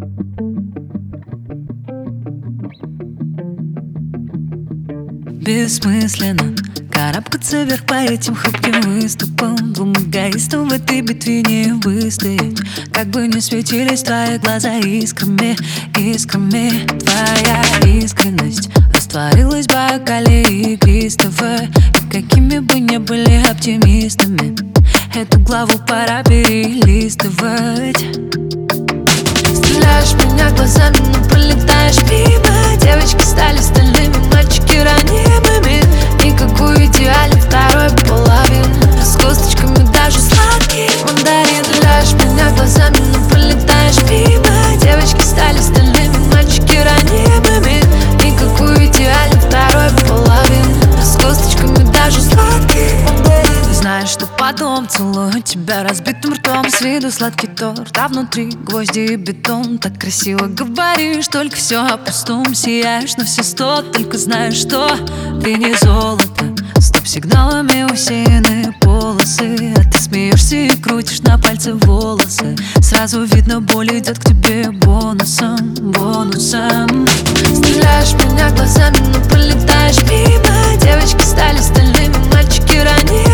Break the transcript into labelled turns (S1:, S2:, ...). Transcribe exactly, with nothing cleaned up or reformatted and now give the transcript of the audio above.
S1: Бессмысленно карабкаться вверх по этим хрупким выступам. Двум эгоистам в этой битве не выстоять. Как бы ни светились твои глаза искрами, искрами. Твоя искренность растворилась в бокале игристого. И какими бы ни были оптимистами, эту главу пора перелистывать. Стреляешь в меня глазами, но пролетаешь мимо. Девочки стали стальными, мальчики ранимыми. Никакой идеальной второй половины, с косточками даже сладкий мандарин. Стреляешь в меня глазами, но пролетаешь мимо. Девочки стали стальными, мальчики ранимыми. Никакой идеальной второй половины, с косточками даже сладкий мандарин. Знаешь, что потом целую тебя разбитым ртом. С виду сладкий торт, а внутри гвозди и бетон. Так красиво говоришь, только все о пустом. Сияешь на все сто, только знаешь, что ты не золото. Стоп-сигналами усеяны полосы, а ты смеешься и крутишь на пальце волосы. Сразу видно, боль идет к тебе бонусом, бонусом. Стреляешь в меня глазами, но пролетаешь мимо. Девочки стали стальными, мальчики ранимыми.